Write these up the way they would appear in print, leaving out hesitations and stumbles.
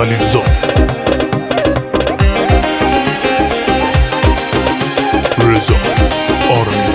خلیلزاده رضا آرمی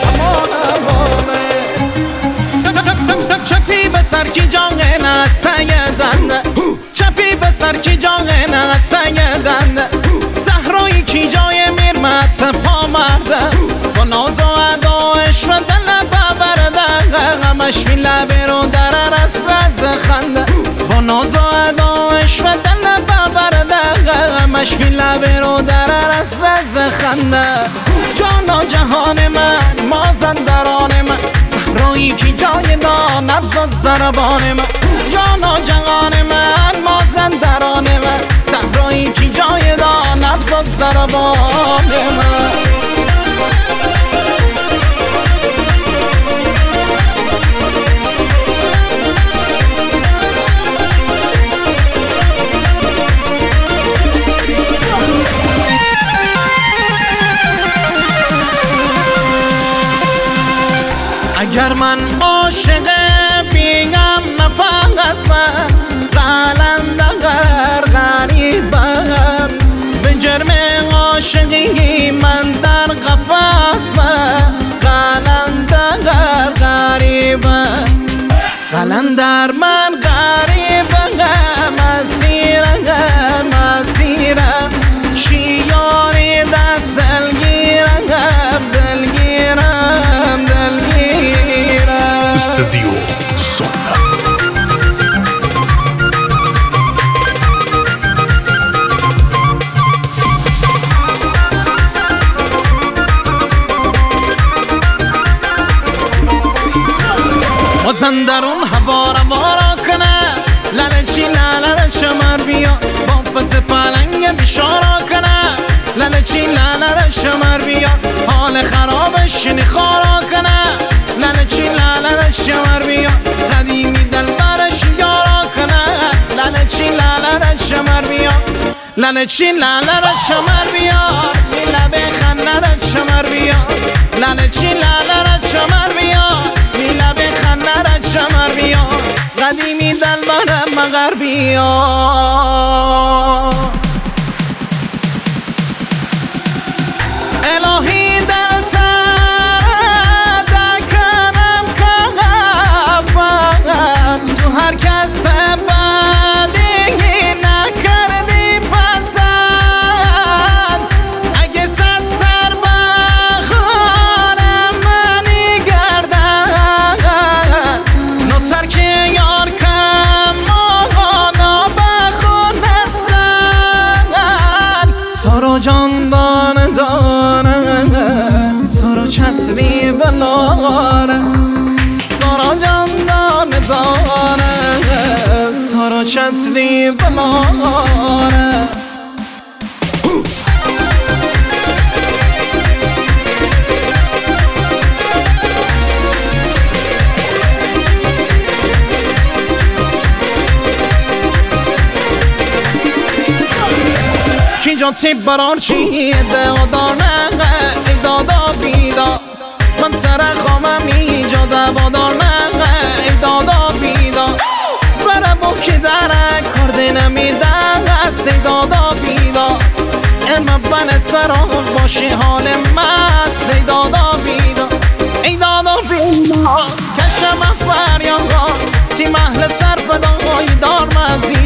چپی به سر کی جان سیدند چپی به سر کی جان سیدند زهرایی کی جای میرمت پا مرده با ناز و ادایش و دل ببرده غمش می لبه رو در رز خنده با ناز و ادایش و دل ببرده غمش می لبه رو در رز خنده جان و جهان من مازندران من زهرایی کی جای دان نبض و ضربان من جان و جهان من مازندران من زهرایی کی جای دان نبض و ضربان من اگر من عاشق بیگم نفس من قلندر غریبم به جرم عاشقی من در قفس من قلندر غریبم قلندر من غریبم مسیرم شیاری دست دلگیرم استودیو سونا مازندرون هوا رو کنه لالچی لاله شمر بیا بافت پلنگ بشارا کنه لالچی لاله شمر بیا حال خرابش نخارا کنه لالچی لاله شمر بیا قدیمی دلبرش یارا کنه لالچی لاله شمر بیا لالچی لاله شمر بیا میله به خنه شمر بیا لالچی لاله شمر بیا میله به خنه شمر بیا قدیمی دلبرم مگر بیا الهی دل کنم که تو هر کس بدی نکردی پسند اگه صد سر بخوان منی گردن نوتر که یار کم مانا بخون نستن سارا جان دانه سارا چتری بلاره سارا جان دانه سارا چتری بلاره کی جاتی برار چیده آدانه ای دادا بیدا من سر خامم اینجا دوادار نه ای دادا بیدا برای بو که داره کرده نمیدن است ای دادا بیدا اما بن سران باشی حال مست ای دادا بیدا ای دادا بیدا کشم فریادا تی محل سر فدای دار مزید